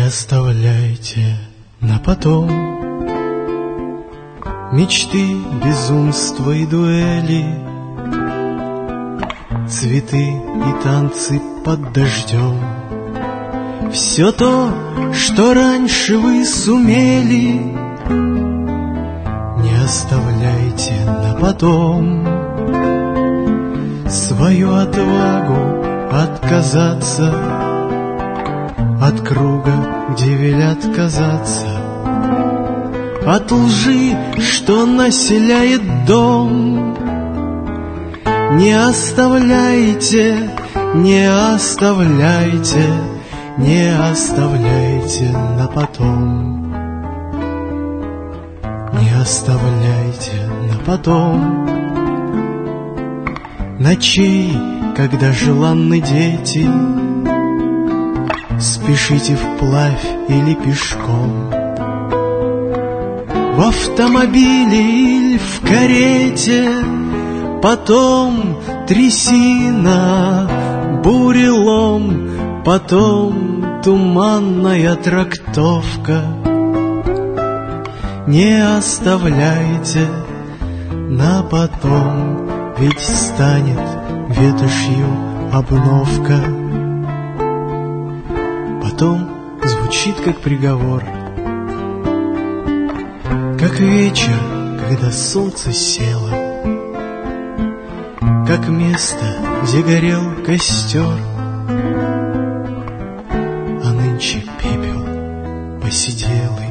оставляйте на потом мечты, безумства и дуэли, цветы и танцы под дождем. Все то, что раньше вы сумели, не оставляйте на потом. Свою отвагу отказаться от круга, где велят казаться, от лжи, что населяет дом. Не оставляйте, не оставляйте, не оставляйте на потом. Не оставляйте на потом ночей, когда желанны дети. Спешите вплавь или пешком, в автомобиле или в карете. Потом трясина, бурелом, потом туманная трактовка. Не оставляйте на потом, ведь станет ветошью обновка. Потом звучит как приговор, как вечер, когда солнце село, как место, где горел костер. А нынче пепел посиделый.